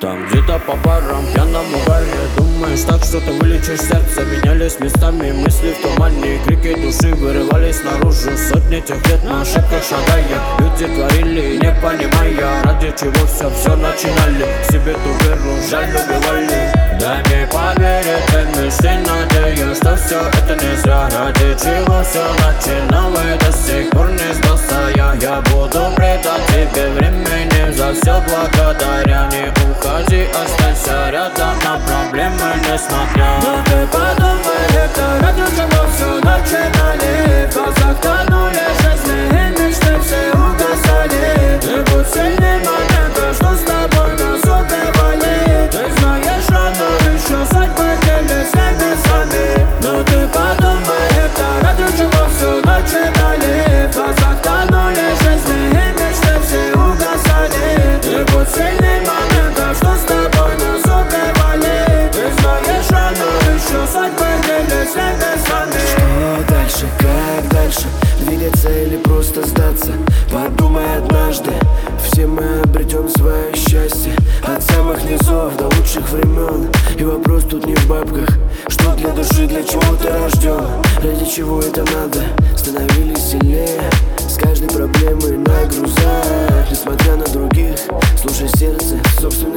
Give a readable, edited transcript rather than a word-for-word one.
Там где-то по барам, пьяном угаре думаешь так, что ты вылечишь сердце. Менялись местами мысли в тумане, крики души вырывались наружу. Сотни тех лет на ошибках шагая, люди творили, не понимая, ради чего все начинали. Себе ту веру жаль убивали. Дай мне поверить, ты мечты, надеюсь, что все это не зря. Ради чего все начинал и до сих пор не сдался я. Я буду предать тебе времени, за все благодаря. Не уходи, останься рядом, на проблемы не смотря. Но ты подумай, это ради чего все начинали. В глазах тонули жизни и мечты все угасали. И будь сильней момента, что с тобой нас убивали. Ты знаешь, рано еще судьбы делись с небесами. Но ты подумай, это ради чего все начинали. В глазах тонули жизни и мечты все угасали. И будь сильней момента, что с тобой нас убивали. Ты знаешь, рано еще судьбы делись с небесами. Что дальше, как дальше? Двигаться или просто сдаться? Подумай однажды, все мы обретем свое счастье. От самых низов до лучших времен. И вопрос тут не в бабках. Что для души, для чего ты рожден? Ради чего это надо? Становились сильнее с каждой проблемой на грузах. Несмотря на других, слушай сердце, собственно.